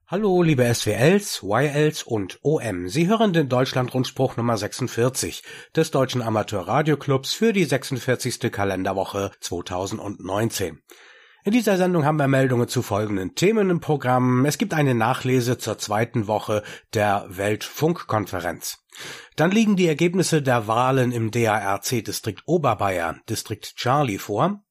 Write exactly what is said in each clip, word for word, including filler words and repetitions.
Hallo, liebe S W Ls, Y Ls und O M. Sie hören den Deutschlandrundspruch Nummer sechsundvierzig des Deutschen Amateurradioclubs für die sechsundvierzigste Kalenderwoche zweitausendneunzehn. In dieser Sendung haben wir Meldungen zu folgenden Themen im Programm. Es gibt eine Nachlese zur zweiten Woche der Weltfunkkonferenz. Dann liegen die Ergebnisse der Wahlen im D A R C-Distrikt Oberbayern, Distrikt Charlie, vor.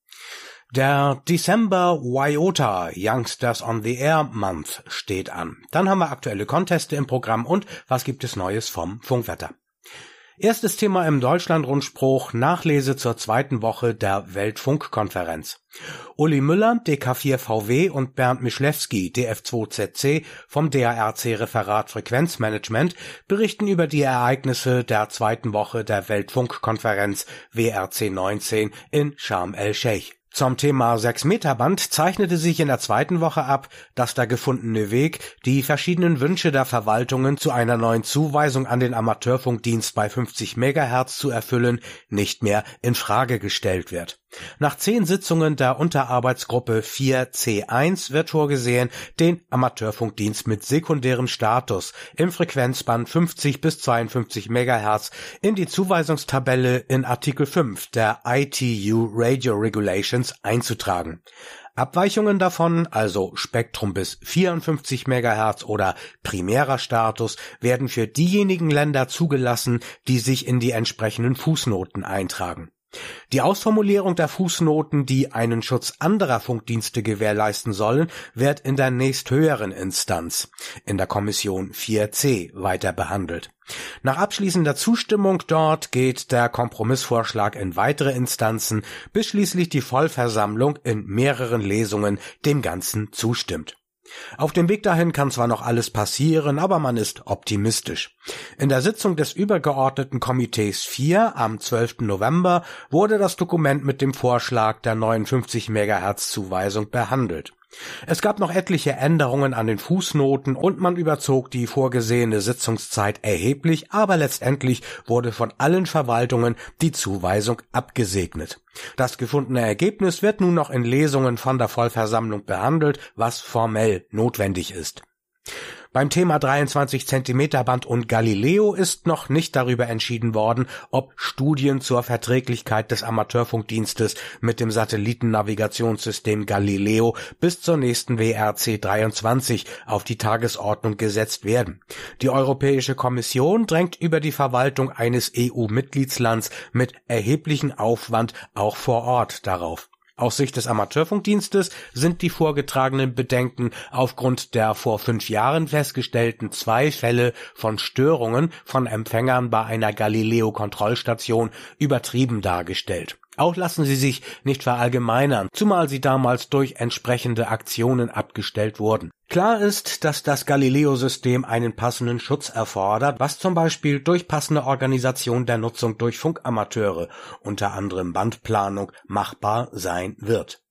Der December Y O T A Youngsters on the Air Month steht an. Dann haben wir aktuelle Conteste im Programm und was gibt es Neues vom Funkwetter. Erstes Thema im Deutschlandrundspruch, Nachlese zur zweiten Woche der Weltfunkkonferenz. Uli Müller, D K vier V W und Bernd Mischlewski, D F zwei Z C vom D A R C-Referat Frequenzmanagement berichten über die Ereignisse der zweiten Woche der Weltfunkkonferenz W R C neunzehn in Sharm el-Sheikh. Zum Thema sechs Meter Band zeichnete sich in der zweiten Woche ab, dass der gefundene Weg, die verschiedenen Wünsche der Verwaltungen zu einer neuen Zuweisung an den Amateurfunkdienst bei fünfzig Megahertz zu erfüllen, nicht mehr in Frage gestellt wird. Nach zehn Sitzungen der Unterarbeitsgruppe vier C eins wird vorgesehen, den Amateurfunkdienst mit sekundärem Status im Frequenzband fünfzig bis zweiundfünfzig Megahertz in die Zuweisungstabelle in Artikel fünf der I T U Radio Regulations einzutragen. Abweichungen davon, also Spektrum bis vierundfünfzig Megahertz oder primärer Status, werden für diejenigen Länder zugelassen, die sich in die entsprechenden Fußnoten eintragen. Die Ausformulierung der Fußnoten, die einen Schutz anderer Funkdienste gewährleisten sollen, wird in der nächsthöheren Instanz, in der Kommission vier C, weiter behandelt. Nach abschließender Zustimmung dort geht der Kompromissvorschlag in weitere Instanzen, bis schließlich die Vollversammlung in mehreren Lesungen dem Ganzen zustimmt. Auf dem Weg dahin kann zwar noch alles passieren, aber man ist optimistisch. In der Sitzung des übergeordneten Komitees vier am zwölften November wurde das Dokument mit dem Vorschlag der neunundfünfzig Megahertz Zuweisung behandelt. Es gab noch etliche Änderungen an den Fußnoten und man überzog die vorgesehene Sitzungszeit erheblich, aber letztendlich wurde von allen Verwaltungen die Zuweisung abgesegnet. Das gefundene Ergebnis wird nun noch in Lesungen von der Vollversammlung behandelt, was formell notwendig ist. Beim Thema dreiundzwanzig Zentimeter Band und Galileo ist noch nicht darüber entschieden worden, ob Studien zur Verträglichkeit des Amateurfunkdienstes mit dem Satellitennavigationssystem Galileo bis zur nächsten W R C dreiundzwanzig auf die Tagesordnung gesetzt werden. Die Europäische Kommission drängt über die Verwaltung eines E U-Mitgliedslands mit erheblichem Aufwand auch vor Ort darauf. Aus Sicht des Amateurfunkdienstes sind die vorgetragenen Bedenken aufgrund der vor fünf Jahren festgestellten zwei Fälle von Störungen von Empfängern bei einer Galileo-Kontrollstation übertrieben dargestellt. Auch lassen sie sich nicht verallgemeinern, zumal sie damals durch entsprechende Aktionen abgestellt wurden. Klar ist, dass das Galileo-System einen passenden Schutz erfordert, was zum Beispiel durch passende Organisation der Nutzung durch Funkamateure, unter anderem Bandplanung, machbar sein wird.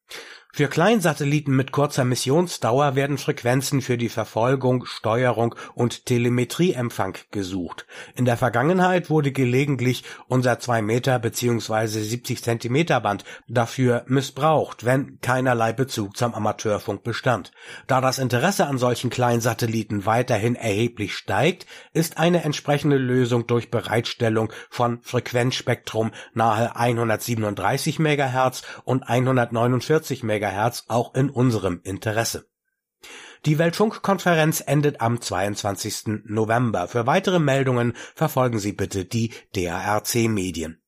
Für Kleinsatelliten mit kurzer Missionsdauer werden Frequenzen für die Verfolgung, Steuerung und Telemetrieempfang gesucht. In der Vergangenheit wurde gelegentlich unser zwei Meter bzw. siebzig Zentimeter Band dafür missbraucht, wenn keinerlei Bezug zum Amateurfunk bestand. Da das Interesse an solchen Kleinsatelliten weiterhin erheblich steigt, ist eine entsprechende Lösung durch Bereitstellung von Frequenzspektrum nahe hundertsiebenunddreißig Megahertz und hundertneunundvierzig Megahertz auch in unserem Interesse. Die Weltfunkkonferenz endet am zweiundzwanzigsten November. Für weitere Meldungen verfolgen Sie bitte die D A R C-Medien.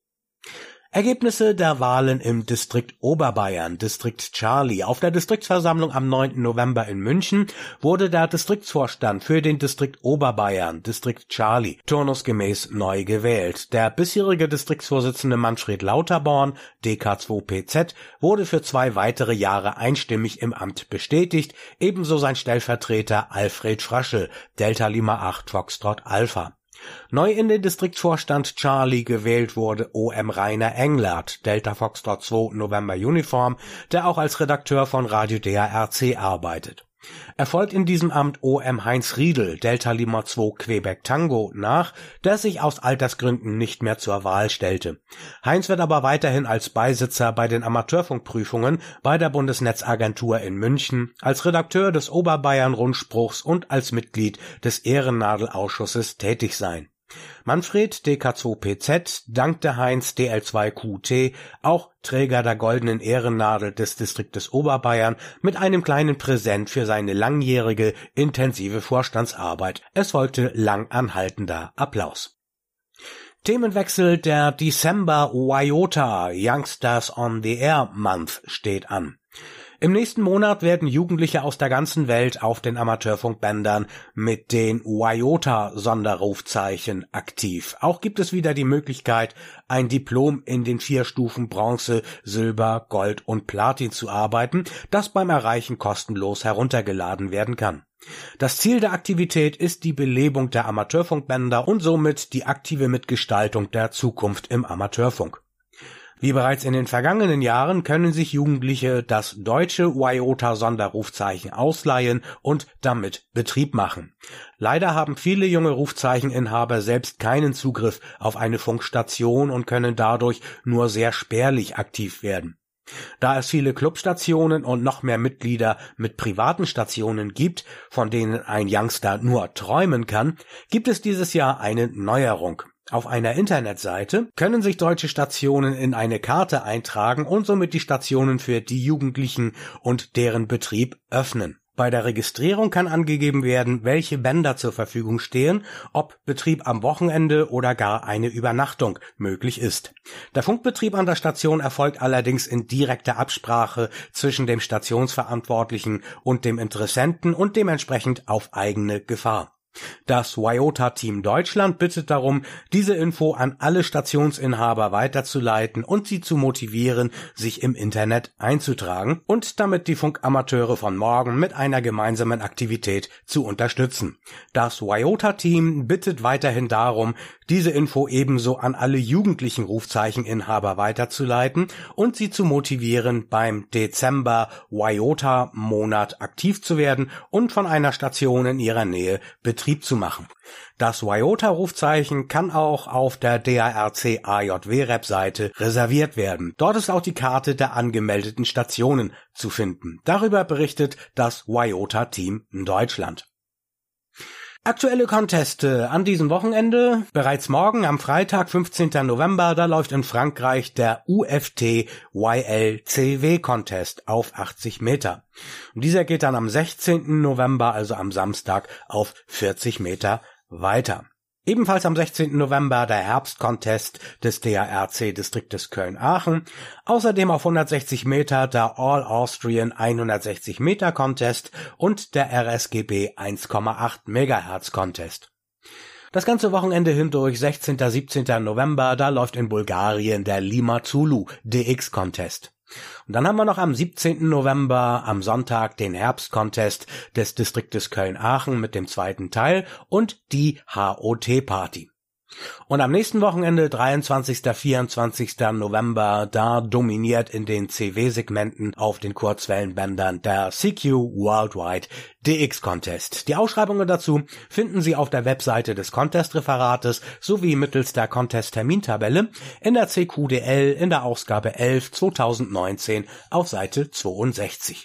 Ergebnisse der Wahlen im Distrikt Oberbayern, Distrikt Charlie. Auf der Distriktsversammlung am neunten November in München wurde der Distriktsvorstand für den Distrikt Oberbayern, Distrikt Charlie, turnusgemäß neu gewählt. Der bisherige Distriktsvorsitzende Manfred Lauterborn, D K zwei P Z, wurde für zwei weitere Jahre einstimmig im Amt bestätigt, ebenso sein Stellvertreter Alfred Fraschel, Delta Lima acht Foxtrot Alpha. Neu in den Distriktsvorstand Charlie gewählt wurde O M Rainer Englert, Delta Foxtrot zwei November Uniform, der auch als Redakteur von Radio D A R C arbeitet. Er folgt in diesem Amt O M Heinz Riedel, Delta Lima zwei Quebec Tango, nach, der sich aus Altersgründen nicht mehr zur Wahl stellte. Heinz wird aber weiterhin als Beisitzer bei den Amateurfunkprüfungen bei der Bundesnetzagentur in München, als Redakteur des Oberbayern-Rundspruchs und als Mitglied des Ehrennadel-Ausschusses tätig sein. Manfred D K zwei P Z dankte Heinz D L zwei Q T, auch Träger der Goldenen Ehrennadel des Distriktes Oberbayern, mit einem kleinen Präsent für seine langjährige, intensive Vorstandsarbeit. Es folgte lang anhaltender Applaus. Themenwechsel. Der December Waiota Youngsters on the Air Month steht an. Im nächsten Monat werden Jugendliche aus der ganzen Welt auf den Amateurfunkbändern mit den Waiota-Sonderrufzeichen aktiv. Auch gibt es wieder die Möglichkeit, ein Diplom in den vier Stufen Bronze, Silber, Gold und Platin zu arbeiten, das beim Erreichen kostenlos heruntergeladen werden kann. Das Ziel der Aktivität ist die Belebung der Amateurfunkbänder und somit die aktive Mitgestaltung der Zukunft im Amateurfunk. Wie bereits in den vergangenen Jahren können sich Jugendliche das deutsche Waiota-Sonderrufzeichen ausleihen und damit Betrieb machen. Leider haben viele junge Rufzeicheninhaber selbst keinen Zugriff auf eine Funkstation und können dadurch nur sehr spärlich aktiv werden. Da es viele Clubstationen und noch mehr Mitglieder mit privaten Stationen gibt, von denen ein Youngster nur träumen kann, gibt es dieses Jahr eine Neuerung. Auf einer Internetseite können sich deutsche Stationen in eine Karte eintragen und somit die Stationen für die Jugendlichen und deren Betrieb öffnen. Bei der Registrierung kann angegeben werden, welche Bänder zur Verfügung stehen, ob Betrieb am Wochenende oder gar eine Übernachtung möglich ist. Der Funkbetrieb an der Station erfolgt allerdings in direkter Absprache zwischen dem Stationsverantwortlichen und dem Interessenten und dementsprechend auf eigene Gefahr. Das Waiota-Team Deutschland bittet darum, diese Info an alle Stationsinhaber weiterzuleiten und sie zu motivieren, sich im Internet einzutragen und damit die Funkamateure von morgen mit einer gemeinsamen Aktivität zu unterstützen. Das Waiota-Team bittet weiterhin darum, diese Info ebenso an alle jugendlichen Rufzeicheninhaber weiterzuleiten und sie zu motivieren, beim Dezember Waiota-Monat aktiv zu werden und von einer Station in ihrer Nähe Betrieb zu machen. Das Waiota-Rufzeichen kann auch auf der D A R C A J W-Webseite reserviert werden. Dort ist auch die Karte der angemeldeten Stationen zu finden. Darüber berichtet das Waiota-Team in Deutschland. Aktuelle Conteste an diesem Wochenende. Bereits morgen am Freitag, fünfzehnten November, da läuft in Frankreich der U F T Y L C W Contest auf achtzig Meter. Und dieser geht dann am sechzehnten November, also am Samstag, auf vierzig Meter weiter. Ebenfalls am sechzehnten November der Herbstcontest des D A R C-Distriktes Köln-Aachen. Außerdem auf hundertsechzig Meter der All-Austrian hundertsechzig Meter Contest und der R S G B eins Komma acht Megahertz Contest. Das ganze Wochenende hindurch, sechzehnten siebzehnten November, da läuft in Bulgarien der Lima Zulu D X Contest. Und dann haben wir noch am siebzehnten November am Sonntag den Herbstcontest des Distriktes Köln-Aachen mit dem zweiten Teil und die H O T-Party. Und am nächsten Wochenende, dreiundzwanzigsten vierundzwanzigsten November, da dominiert in den C W-Segmenten auf den Kurzwellenbändern der C Q Worldwide D X Contest. Die Ausschreibungen dazu finden Sie auf der Webseite des Contest-Referates sowie mittels der Contest-Termintabelle in der C Q D L in der Ausgabe elf zweitausendneunzehn auf Seite zweiundsechzig.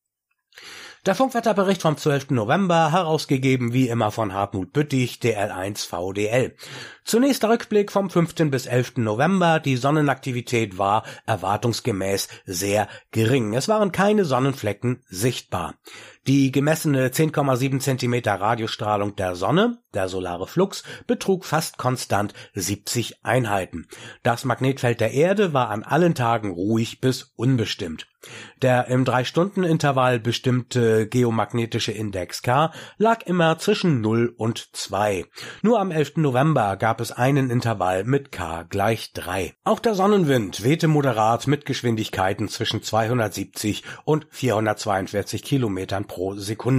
Der Funkwetterbericht vom zwölften November, herausgegeben wie immer von Hartmut Büttich, D L eins V D L. Zunächst der Rückblick vom fünften bis elften November. Die Sonnenaktivität war erwartungsgemäß sehr gering. Es waren keine Sonnenflecken sichtbar. Die gemessene zehn Komma sieben Zentimeter Radiostrahlung der Sonne, der solare Flux, betrug fast konstant siebzig Einheiten. Das Magnetfeld der Erde war an allen Tagen ruhig bis unbestimmt. Der im drei Stunden Intervall bestimmte geomagnetische Index K lag immer zwischen null und zwei. Nur am elften November gab es einen Intervall mit K gleich drei. Auch der Sonnenwind wehte moderat mit Geschwindigkeiten zwischen zweihundertsiebzig und vierhundertzweiundvierzig Kilometern pro Sekunde.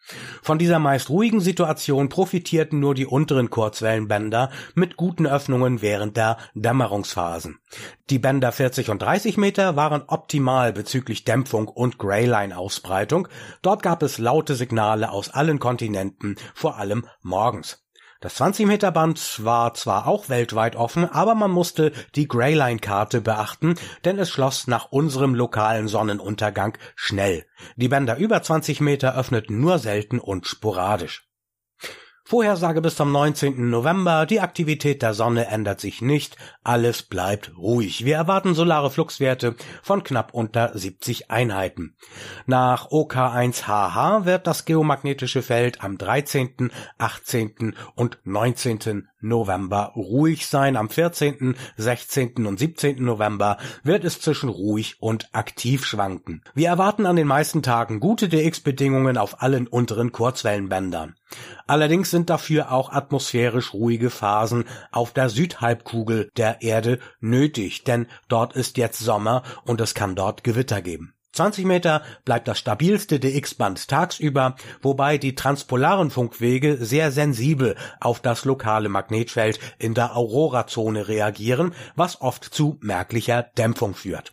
Von dieser meist ruhigen Situation profitierten nur die unteren Kurzwellenbänder mit guten Öffnungen während der Dämmerungsphasen. Die Bänder vierzig und dreißig Meter waren optimal bezüglich Dämpfung und Greyline-Ausbreitung. Dort gab es laute Signale aus allen Kontinenten, vor allem morgens. Das zwanzig Meter Band war zwar auch weltweit offen, aber man musste die Greyline-Karte beachten, denn es schloss nach unserem lokalen Sonnenuntergang schnell. Die Bänder über zwanzig Meter öffneten nur selten und sporadisch. Vorhersage bis zum neunzehnten November. Die Aktivität der Sonne ändert sich nicht. Alles bleibt ruhig. Wir erwarten solare Fluxwerte von knapp unter siebzig Einheiten. Nach O K eins H H wird das geomagnetische Feld am dreizehnten, achtzehnten und neunzehnten November ruhig sein. Am vierzehnten, sechzehnten und siebzehnten November wird es zwischen ruhig und aktiv schwanken. Wir erwarten an den meisten Tagen gute D X-Bedingungen auf allen unteren Kurzwellenbändern. Allerdings sind dafür auch atmosphärisch ruhige Phasen auf der Südhalbkugel der Erde nötig, denn dort ist jetzt Sommer und es kann dort Gewitter geben. zwanzig Meter bleibt das stabilste D X-Band tagsüber, wobei die transpolaren Funkwege sehr sensibel auf das lokale Magnetfeld in der Aurorazone reagieren, was oft zu merklicher Dämpfung führt.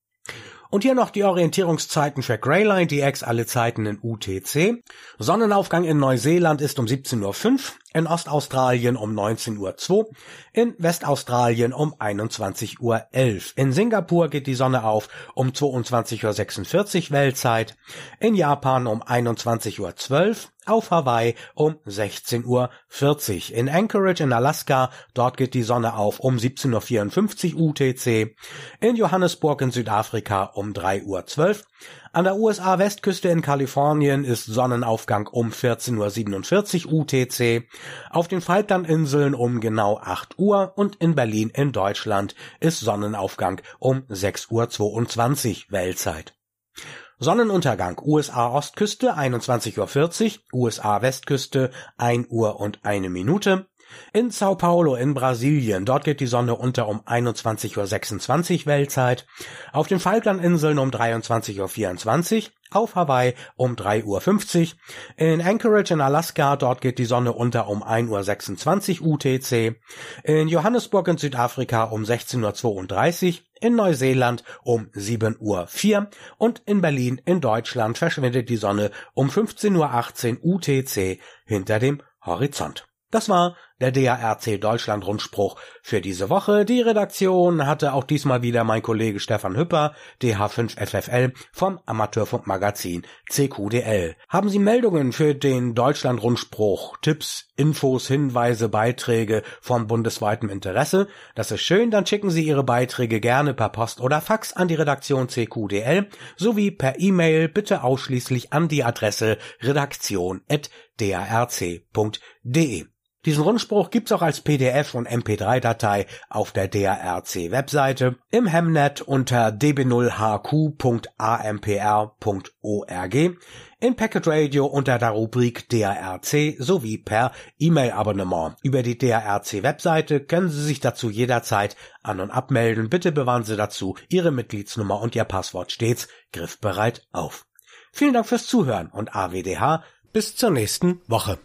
Und hier noch die Orientierungszeiten für Greyline D X, alle Zeiten in U T C. Sonnenaufgang in Neuseeland ist um siebzehn Uhr fünf, in Ostaustralien um neunzehn Uhr zwei, in Westaustralien um einundzwanzig Uhr elf. In Singapur geht die Sonne auf um zweiundzwanzig Uhr sechsundvierzig Weltzeit, in Japan um einundzwanzig Uhr zwölf, auf Hawaii um sechzehn Uhr vierzig. In Anchorage in Alaska, dort geht die Sonne auf um siebzehn Uhr vierundfünfzig U T C, in Johannesburg in Südafrika um drei Uhr zwölf, an der U S A-Westküste in Kalifornien ist Sonnenaufgang um vierzehn Uhr siebenundvierzig U T C, auf den Falklandinseln um genau acht Uhr und in Berlin in Deutschland ist Sonnenaufgang um sechs Uhr zweiundzwanzig Weltzeit. Sonnenuntergang U S A-Ostküste einundzwanzig Uhr vierzig, U S A-Westküste ein Uhr und eine Minute. In Sao Paulo in Brasilien, dort geht die Sonne unter um einundzwanzig Uhr sechsundzwanzig Weltzeit, auf den Falklandinseln um dreiundzwanzig Uhr vierundzwanzig, auf Hawaii um drei Uhr fünfzig, in Anchorage in Alaska, dort geht die Sonne unter um ein Uhr sechsundzwanzig U T C, in Johannesburg in Südafrika um sechzehn Uhr zweiunddreißig, in Neuseeland um sieben Uhr vier und in Berlin in Deutschland verschwindet die Sonne um fünfzehn Uhr achtzehn U T C hinter dem Horizont. Das war der D A R C Deutschland Rundspruch für diese Woche. Die Redaktion hatte auch diesmal wieder mein Kollege Stefan Hüpper, D H fünf F F L vom Amateurfunkmagazin C Q D L. Haben Sie Meldungen für den Deutschland Rundspruch, Tipps, Infos, Hinweise, Beiträge von bundesweitem Interesse? Das ist schön, dann schicken Sie Ihre Beiträge gerne per Post oder Fax an die Redaktion C Q D L sowie per E-Mail bitte ausschließlich an die Adresse redaktion at d a r c punkt d e. Diesen Rundspruch gibt's auch als P D F und M P drei Datei auf der D A R C Webseite, im Hemnet unter d b null h q punkt a m p r punkt org, in Packet Radio unter der Rubrik D A R C sowie per E-Mail-Abonnement. Über die D A R C Webseite können Sie sich dazu jederzeit an- und abmelden. Bitte bewahren Sie dazu Ihre Mitgliedsnummer und Ihr Passwort stets griffbereit auf. Vielen Dank fürs Zuhören und A W D H bis zur nächsten Woche.